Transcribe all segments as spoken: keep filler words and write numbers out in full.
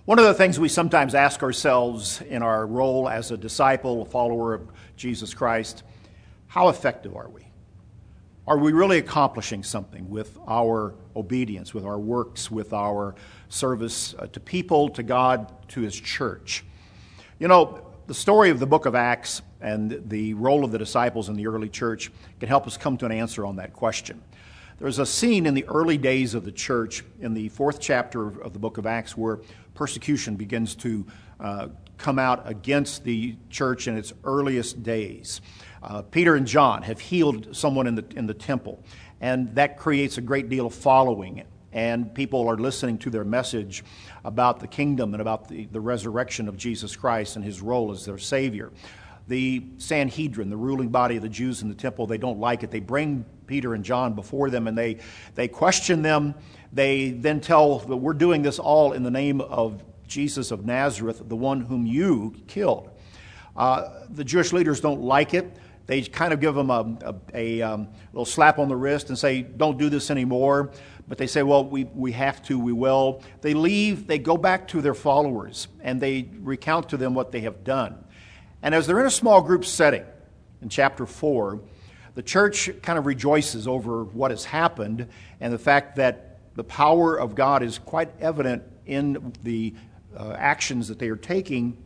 One of the things we sometimes ask ourselves in our role as a disciple, a follower of Jesus Christ, how effective are we? Are we really accomplishing something with our obedience, with our works, with our service uh, to people, to God, to His church? You know, the story of the book of Acts and the role of the disciples in the early church can help us come to an answer on that question. There's a scene in the early days of the church in the fourth chapter of the book of Acts where persecution begins to uh, come out against the church in its earliest days. Uh, Peter and John have healed someone in the in the temple, and that creates a great deal of following, and people are listening to their message about the kingdom and about the, the resurrection of Jesus Christ and His role as their Savior. The Sanhedrin, the ruling body of the Jews in the temple, they don't like it. They bring Peter and John before them, and they, they question them. They then tell that we're doing this all in the name of Jesus of Nazareth, the one whom you killed. Uh, the Jewish leaders don't like it. They kind of give them a, a, a um, little slap on the wrist and say, don't do this anymore. But they say, well, we, we have to, we will. They leave, they go back to their followers, and they recount to them what they have done. And as they're in a small group setting, in chapter four, the church kind of rejoices over what has happened and the fact that the power of God is quite evident in the uh, actions that they are taking.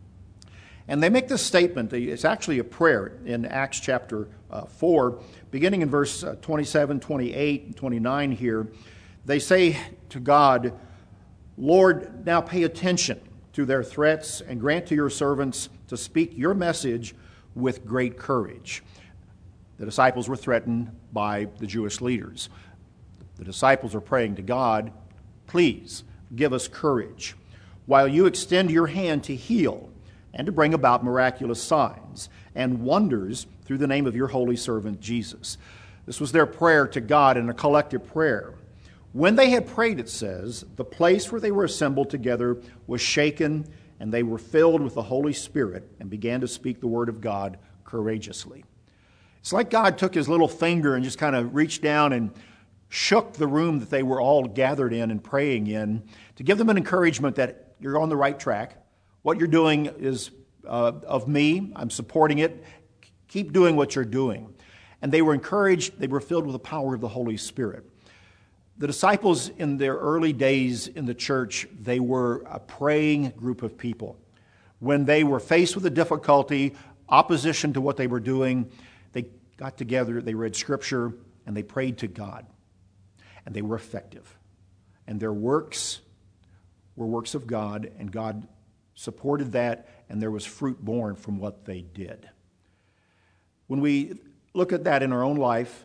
And they make this statement. It's actually a prayer in Acts chapter uh, four, beginning in verse uh, twenty-seven, twenty-eight, and twenty-nine here. They say to God, Lord, now pay attention to their threats and grant to your servants to speak your message with great courage. The disciples were threatened by the Jewish leaders. The disciples are praying to God, please give us courage, while you extend your hand to heal and to bring about miraculous signs and wonders through the name of your holy servant Jesus. This was their prayer to God in a collective prayer. When they had prayed, it says, the place where they were assembled together was shaken, and they were filled with the Holy Spirit and began to speak the word of God courageously. It's like God took His little finger and just kind of reached down and shook the room that they were all gathered in and praying in to give them an encouragement that you're on the right track. What you're doing is uh, of me. I'm supporting it. Keep doing what you're doing. And they were encouraged. They were filled with the power of the Holy Spirit. The disciples in their early days in the church, they were a praying group of people. When they were faced with a difficulty, opposition to what they were doing, they got together, they read Scripture, and they prayed to God. And they were effective. And their works were works of God, and God supported that, and there was fruit born from what they did. When we look at that in our own life,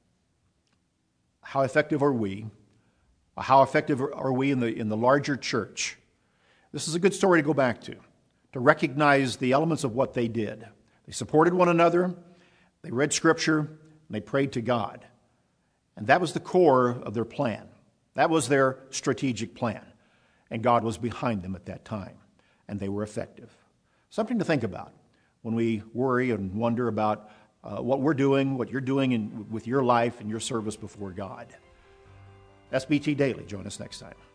how effective are we? How effective are we in the in the larger church? This is a good story to go back to, to recognize the elements of what they did. They supported one another, they read Scripture, and they prayed to God. And that was the core of their plan. That was their strategic plan. And God was behind them at that time. And they were effective. Something to think about when we worry and wonder about uh, what we're doing, what you're doing in, with your life and your service before God. S B T Daily. Join us next time.